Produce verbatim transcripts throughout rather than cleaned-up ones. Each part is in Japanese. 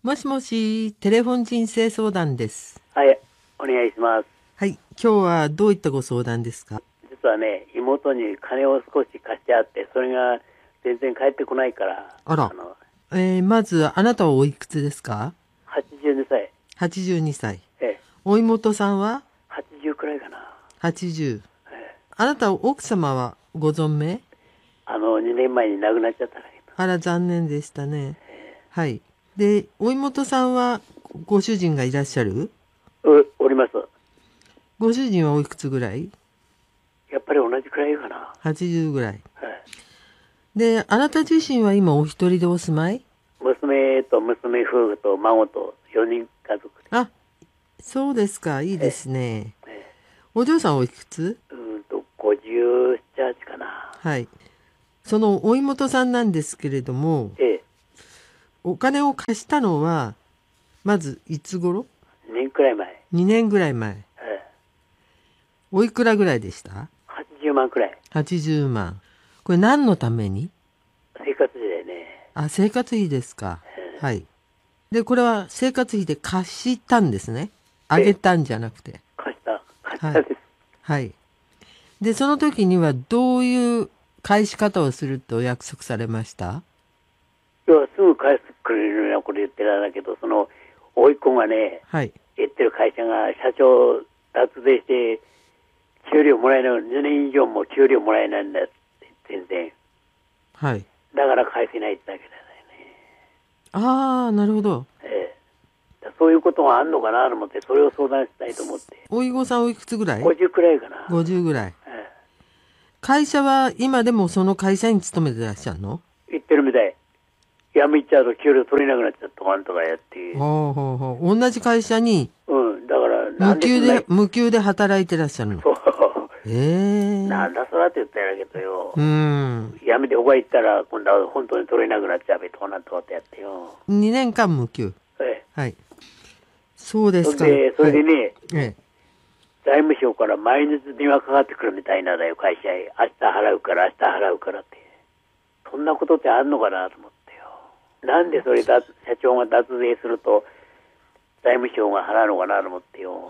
もしもし、テレフォン人生相談です。 はい、お願いします。 はい、今日はどういったご相談ですか？ 実はね、妹に金を少し貸してあって、それが全然返ってこないから。 あら。 あのえー、まず、あなたはおいくつですか？ はちじゅうにさい。 はちじゅうにさい。 ええ。 お妹さんははちじゅうくらいかな。 はちじゅう。 ええ、 あなた、奥様はご存命？ あの、にねんまえに亡くなっちゃったんだけど。 あら、残念でしたね。 えはい。で、お妹さんはご主人がいらっしゃる？ え、お、おります。 ご主人はおいくつぐらい？ やっぱり同じくらいかな。 はちじゅうぐらい。 ええ、で、あなた自身は今お一人でお住まい？ 娘と娘夫婦と孫とよにん家族で。 あ、そうですか。いいですね。 ええ、 お嬢さんおいくつ？ うーんと、ごじゅうなな、はちかな。 はい。そのお妹さんなんですけれども、 ええ、 お金を貸したのは、まずいつ頃？ にねんくらい前。 にねんぐらい前。 ええ、 おいくらぐらいでした？ はちじゅうまんくらい。 はちじゅうまん。これ何のために？ 生活費でね。 あ、生活費ですか。 えはい。で、これは生活費で貸したんですね。あえげたんじゃなくて。 貸した、貸しはい。 たです。 はい。で、その時にはどういう返し方をするとお約束されました？ いや、すぐ返してくれるようなこと言ってたんだけど、その、甥っ子がね、 はい。 言ってる会社が社長脱税して、給料もらえない、にねん以上も給料もらえないんだって、全然。 はい。 だから返せないってだけだよね。 ああ、なるほど。 ええ。だそういうことがあるのかなと思って、それを相談したいと思って。 おいごさんおいくつぐらい？ ごじゅうくらいかな。 ごじゅうぐらい。 え会社は今でもその会社に勤めてらっしゃるの？ え、言ってるみたい。辞めちゃうと給料取れなくなっちゃったとかなんとかやって。 ほうほうほう。同じ会社にうん、だから、な無給で、 んでそんな、 無給で働いてらっしゃるの？ そう。 ええなんだそらって言ったんやけどよ。 うん。 やめて他行ったら今度は本当に取れなくなっちゃうべとかなんとかってやってよ。 にねんかん無給。 ええ。 はい。そうですか。 それで、それでね、 はい、ええ。 財務省から毎日電話かかってくるみたいなんだよ、会社へ。明日払うから、明日払うからって。そんなことってあんのかなと思ってよ。なんでそれだ、社長が脱税すると、財務省が払うのかなと思ってよ。 うん。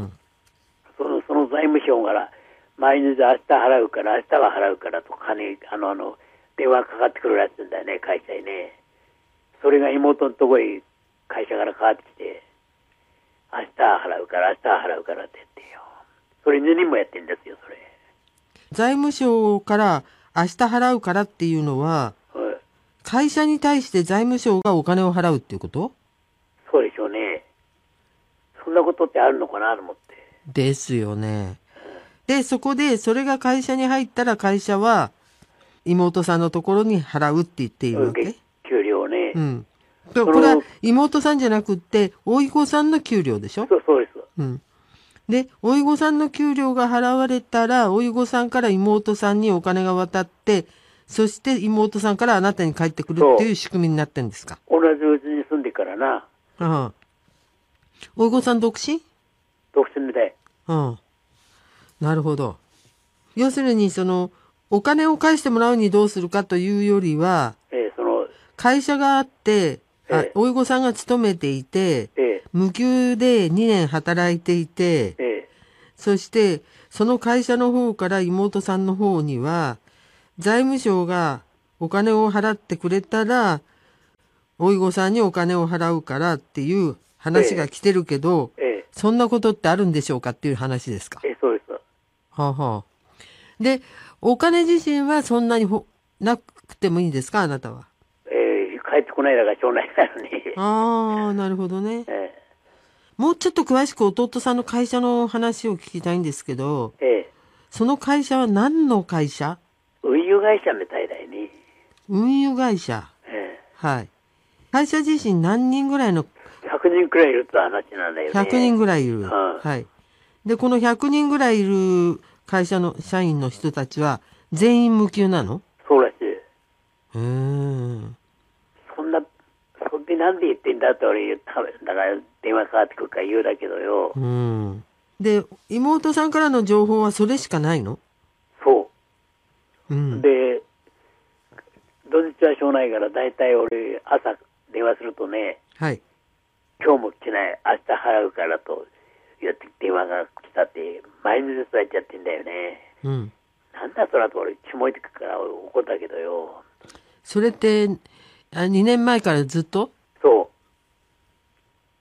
その、その財務省から、毎日明日払うから、明日は払うからと金、あの、あの、電話かかってくるらしいんだよね、会社へね。それが妹のとこへ会社からかかってきて、明日は払うから、明日は払うからって言ってよ。それににんもやってんですよ、それ。 財務省から明日払うからっていうのは、 はい、 会社に対して財務省がお金を払うっていうこと？ そうでしょうね。そんなことってあるのかなと思って。 ですよね。で、そこで、それが会社に入ったら会社は、妹さんのところに払うって言っているわけ？ 給料ね。 うん。とこれは妹さんじゃなくって、おいごさんの給料でしょ？ そう、そうです。 うん。で、おいごさんの給料が払われたら、おいごさんから妹さんにお金が渡って、そして妹さんからあなたに返ってくるっていう仕組みになってるんですか？ 同じうちに住んでからな。 ああ。おいごさん独身？ 独身みたい。 うん。なるほど。要するに、その、お金を返してもらうにどうするかというよりは、 ええ、その、 会社があって、あ、 ええ、 おいごさんが勤めていて、 ええ、 無給でにねん働いていて、 ええ、 そして、その会社の方から妹さんの方には、財務省がお金を払ってくれたら、おいごさんにお金を払うからっていう話が来てるけど、 ええ、 そんなことってあるんでしょうかっていう話ですか？ ええ、そうです。 はあ、はあ。で、お金自身はそんなにほなくてもいいんですか、あなたは？ ええ、帰ってこないだからしょうがないからね。 ああ、なるほどね。 えもうちょっと詳しく弟さんの会社の話を聞きたいんですけど、 え、ええ、 その会社は何の会社？ 運輸会社みたいだよね。 運輸会社。 ええ、 はい。会社自身何人ぐらいの？ ひゃくにんくらいいるって話なんだよね。 ひゃくにんぐらいいる。 うん、 はい。で、このひゃくにんぐらいいる会社の社員の人たちは全員無給なの？ そうらしい。 へー。 そんな、そんでなんで言ってんだって俺言った、だから電話かかってくるから言うだけどよ。 うん。で、妹さんからの情報はそれしかないの？ そう。 うん。 で、土日はしょうがないから、だいたい俺、朝電話するとね、 はい。 今日も来ない、明日払うからと言って電話が来たって、毎日伝えちゃってんだよね。 うん。 なんだそらと俺、血もいてくから怒ったけどよ。 それって、あにねんまえからずっとそう。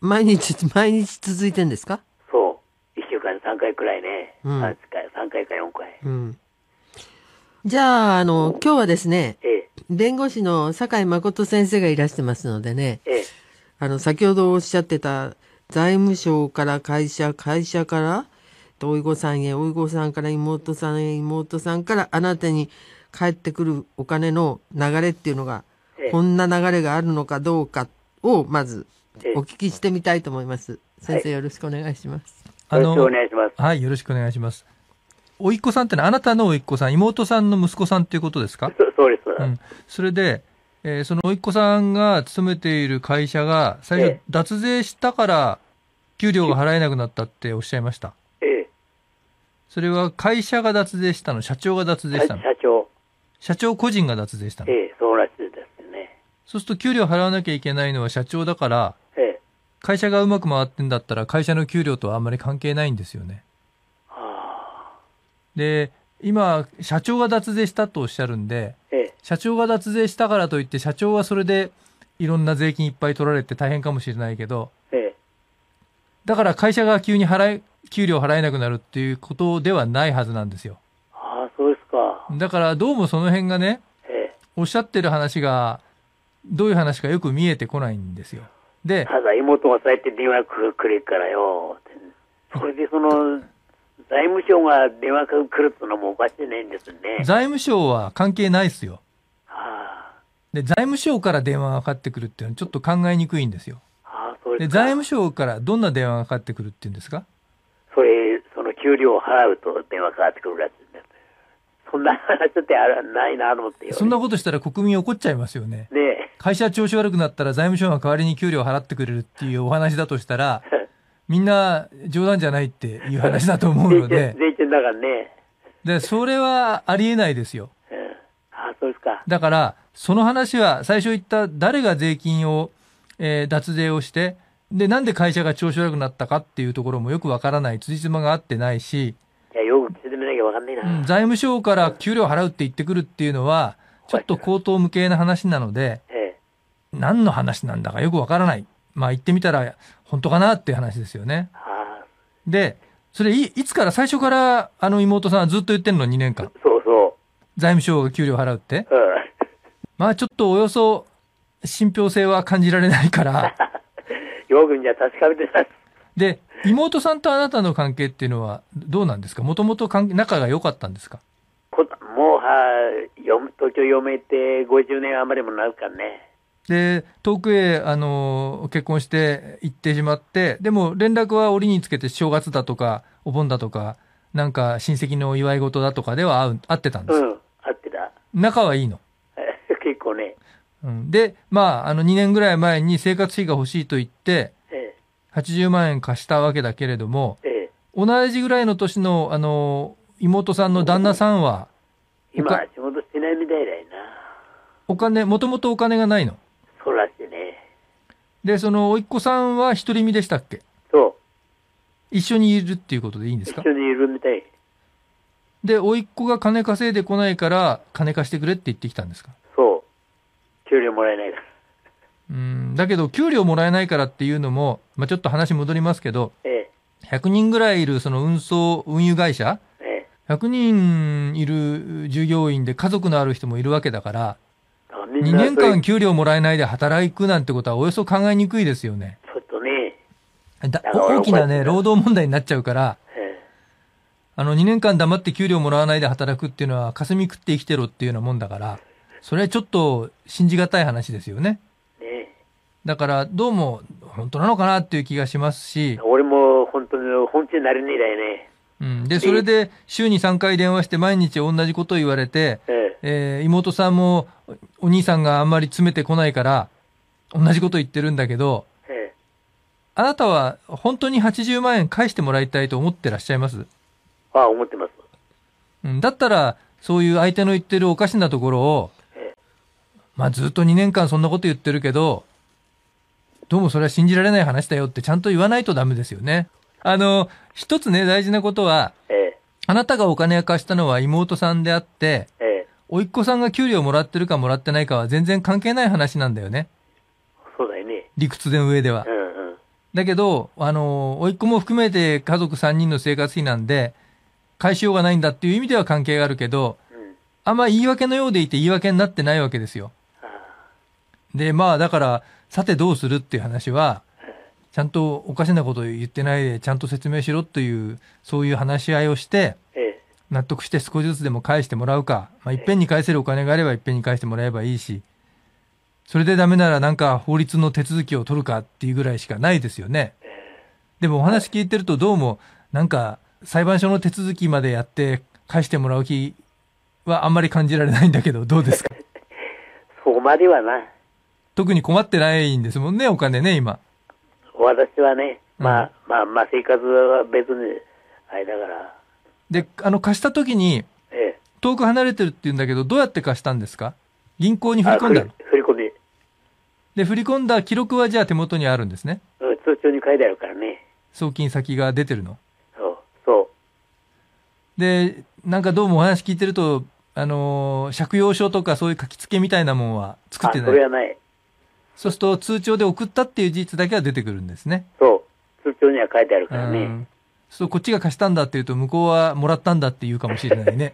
毎日、毎日続いてんですか？ そう。いっしゅうかんにさんかいくらいね。 うん、 さんかい、さんかいかよんかい。 うん。じゃあ、あの、今日はですね、 ええ、 弁護士の酒井誠先生がいらしてますのでね、 ええ、 あの、先ほどおっしゃってた財務省から会社、会社からおいごさんへ、おいごさんから妹さんへ、妹さんからあなたに返ってくるお金の流れっていうのが、 ええ、 こんな流れがあるのかどうかをまずお聞きしてみたいと思います。先生、よろしくお願いします。 よろしくお願いします。 はい、よろしくお願いします。おいっ子さんってのはあなたのおいっ子さん、妹さんの息子さんっていうことですか？ そそうです。 うん。それで、えーそのおいっ子さんが勤めている会社が最初、 ええ、 脱税したから給料が払えなくなったっておっしゃいました。 ええ。 それは会社が脱税したの？社長が脱税したの？ 社長。 社長個人が脱税したの？ ええ、そうらしいですね。 そうすると給料払わなきゃいけないのは社長だから、 ええ。 会社がうまく回ってんだったら会社の給料とはあんまり関係ないんですよね。 はあ。 で、今、社長が脱税したとおっしゃるんで、 ええ。 社長が脱税したからといって社長はそれでいろんな税金いっぱい取られて大変かもしれないけど、 ええ。 だから会社が急に払い、給料払えなくなるっていうことではないはずなんですよ。 ああ、そうですか。 だからどうもその辺がね、 ええ。 おっしゃってる話がどういう話かよく見えてこないんですよ。で、 ただ妹がそうやって電話くくるからよ。それでその、財務省が電話が来るってのもおかしいないんですね。 財務省は関係ないですよ。 はあ。 で、財務省から電話がかかってくるっていうのはちょっと考えにくいんですよ。 ああ、そうでで、 すか。 財務省からどんな電話がかかってくるっていうんですか？ それ、その給料を払うと電話かかってくるらしいんです。そんな話ってあるないなと思ってよ、ね。 そんなことしたら国民怒っちゃいますよね。 ねえ。 会社調子悪くなったら財務省が代わりに給料を払ってくれるっていうお話だとしたら、みんな冗談じゃないっていう話だと思うので、 税金だからね。 で、それはありえないですよ。 うん、ああ、そうですか。 だから、その話は最初言った誰が税金を、えー脱税をして、で、なんで会社が調子悪くなったかっていうところもよくわからない、辻褄が合ってないし、 いや、よく説明なきゃわかんないな、 うん、財務省から給料払うって言ってくるっていうのは、ちょっと口頭無形な話なので、 ええ。 何の話なんだかよくわからない。まあ言ってみたら本当かなっていう話ですよね。 ああ、 で、それい、いつから最初からあの妹さんはずっと言ってんの？ に 年間。 そうそ財務省が給料払うって。 う。うん。 まあちょっとおよそ信憑性は感じられないから。 よくじゃ確かめてます。 で、妹さんとあなたの関係っていうのはどうなんですか？もともと仲が良かったんですか？ こもうは、よ東京嫁行ってごじゅうねん余りもなるからね。 で、遠くへ、あの、結婚して行ってしまって、でも連絡は折につけて正月だとか、お盆だとか、なんか親戚の祝い事だとかでは会う、会ってたんです。 うん、会ってた。 仲はいいの。 結構ね。 うん、で、まあ、あのにねんぐらい前に生活費が欲しいと言って、 ええ、 はちじゅうまん円貸したわけだけれども、 ええ、 同じぐらいの年の、あの、妹さんの旦那さんは、 今仕事してないみたいだよな。 お金、もともとお金がないの。 そうらしいね。 で、その、おいっ子さんは独り身でしたっけ？ そう。 一緒にいるっていうことでいいんですか？ 一緒にいるみたい。 で、おいっ子が金稼いでこないから、金貸してくれって言ってきたんですか？ そう。給料もらえないから。 うん、だけど、給料もらえないからっていうのも、まあ、ちょっと話戻りますけど、 ええ、 ひゃくにんぐらいいるその運送、運輸会社、 ええ、 ひゃくにんいる従業員で家族のある人もいるわけだから、にねんかん給料もらえないで働くなんてことはおよそ考えにくいですよね。 ちょっとね。 だ大きなね、労働問題になっちゃうから、 ええ、 あのにねんかん黙って給料もらわないで働くっていうのは霞食って生きてろっていうようなもんだから、それはちょっと信じがたい話ですよね。 ね。 だからどうも本当なのかなっていう気がしますし、 俺も本当に本気になれねえだよね。 うん、で、それで週にさんかい電話して毎日同じことを言われて、 ええ、 えー妹さんもお兄さんがあんまり詰めてこないから同じこと言ってるんだけど、 ええ、 あなたは本当にはちじゅうまん円返してもらいたいと思ってらっしゃいます？ ああ、思ってます。 うん、だったらそういう相手の言ってるおかしなところを、 ええ、 まあずっとにねんかんそんなこと言ってるけど、 どうもそれは信じられない話だよってちゃんと言わないとダメですよね。あの、一つね、大事なことは、 ええ、 あなたがお金を貸したのは妹さんであって、 ええ、 甥っ子さんが給料もらってるかもらってないかは全然関係ない話なんだよね。 そうだよね。 理屈の上では。 うんうん。 だけど、あの、甥っ子も含めて家族さんにんの生活費なんで、返しようがないんだっていう意味では関係があるけど、 うん、 あんま言い訳のようでいて言い訳になってないわけですよ。 あで、まあだから、さてどうするっていう話は、ちゃんとおかしなこと言ってないで、ちゃんと説明しろという、そういう話し合いをして、 ええ、 納得して少しずつでも返してもらうか、まあ、いっぺんに返せるお金があればいっぺんに返してもらえばいいし、それでダメならなんか法律の手続きを取るかっていうぐらいしかないですよね。でもお話聞いてるとどうも、なんか裁判所の手続きまでやって返してもらう気はあんまり感じられないんだけど、どうですか？ そこまではな。 特に困ってないんですもんね、お金ね、今。 私はね、まあ、 うんまあ、まあ、生活は別に、あれだから、 で、あの、貸した時に、 ええ。 遠く離れてるって言うんだけど、どうやって貸したんですか？銀行に振り込んだの？ あ振り振り込んで、 で、振り込んだ記録はじゃあ手元にあるんですね。 うん通帳に書いてあるからね。 送金先が出てるの。 そう、そで、なんかどうもお話聞いてると、あのー借用書とかそういう書き付けみたいなもんはう。 作ってあ、 ない。 それはない。 そうすると通帳で送ったっていう事実だけは出てくるんですね。 そう。通帳には書いてあるうからね。 ん。そう、こっちが貸したんだって言うと、向こうはもらったんだって言うかもしれないね。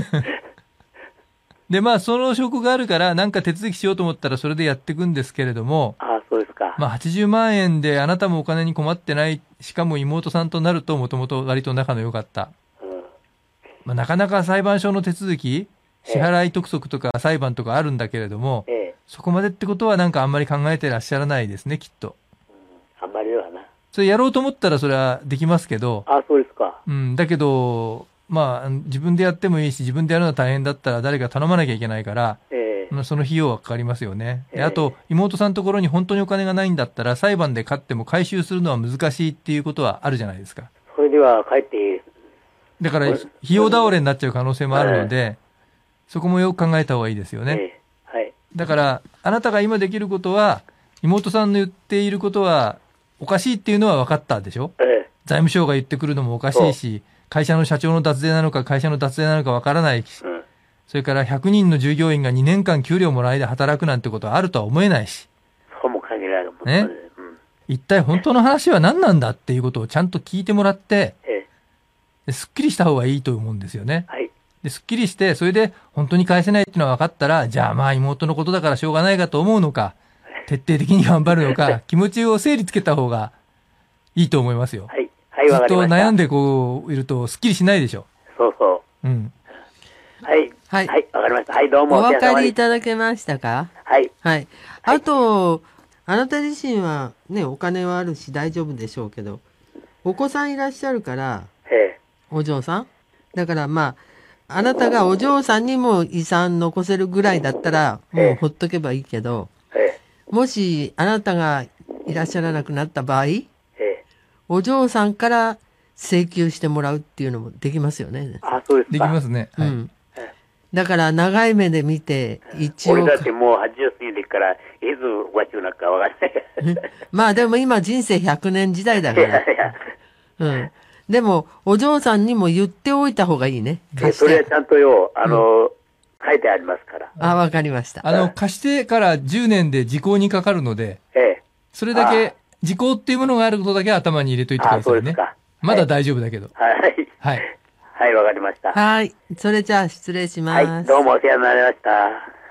で、まあ、その証拠があるから、なんか手続きしようと思ったらそれでやっていくんですけれども、 ああ、そうですか。 まあ、はちじゅうまんえんであなたもお金に困ってない、しかも妹さんとなると、もともと割と仲の良かった。 うん。 まあ、なかなか裁判所の手続き、支払い督促とか裁判とかあるんだけれども、 ええ。 そこまでってことはなんかあんまり考えてらっしゃらないですね、きっと。 あんまりではな。 それやろうと思ったらそれはできますけど、 ああ、そうですか。 うん、だけど、まあ、自分でやってもいいし、自分でやるのは大変だったら誰か頼まなきゃいけないから、 ええ。 まあその費用はかかりますよね。でええあと、妹さんのところに本当にお金がないんだったら、裁判で勝っても回収するのは難しいっていうことはあるじゃないですか。 それでは帰って、 だから、 これ費用倒れになっちゃう可能性もあるので、そこもよく考えた方がいいですよね。 ええ。はい。 だから、あなたが今できることは、妹さんの言っていることは、おかしいっていうのは分かったでしょ？ ええ。 財務省が言ってくるのもおかしいし、会社の社長の脱税なのか会社の脱税なのか分からないし、 うん。 それからひゃくにんの従業員がにねんかん給料もらいで働くなんてことはあるとは思えないし、 そうも限られるもんねうん。 一体本当の話は何なんだっていうことをちゃんと聞いてもらって、 ええ。 ですっきりした方がいいと思うんですよね。 はい。 ですっきりして、それで本当に返せないっていうのは分かったら、じゃあまあ妹のことだからしょうがないかと思うのか、徹底的に頑張るのか、気持ちを整理つけた方がいいと思いますよ。 はい。はい、 ずっとわかりました。 悩んでこういるとすっきりしないでしょ。 そうそうん。 う。はい。 はいはい、わかりました。はい、どうもお分かりいいただけましたか？ はい。 はい。あと、あなた自身はね、お金はあるし大丈夫でしょうけど、お子さんいらっしゃるから、 ええ。 お嬢さんだからまあ、あなたがお嬢さんにも遺産残せるぐらいだったら、もうほっとけばいいけど、 ええ。 もしあなたがいらっしゃらなくなった場合、 ええ。 お嬢さんから請求してもらうっていうのもできますよね。 あ、そうですか。 できますね。はい。 うん。だから長い目で見て、一応。 俺だってもうはちじゅう過ぎてから、いつわちゅうなっかわからない。 まあでも今人生ひゃくねん時代だから。 いやいや。 うん。でも、お嬢さんにも言っておいた方がいいね。 え貸して。 それはちゃんとよ、あの、書いてありますから。 あ、わかりました。 あの、貸してからじゅうねんで時効にかかるので、 ええ。 それだけ、時効っていうものがあることだけ頭に入れといてくあ、 ださいね。 そうですか。 まだ大丈夫だけど。 はい。 はい。 はい、わかりました。 はい。それじゃあ失礼します。 はい、どうもお世話になりました。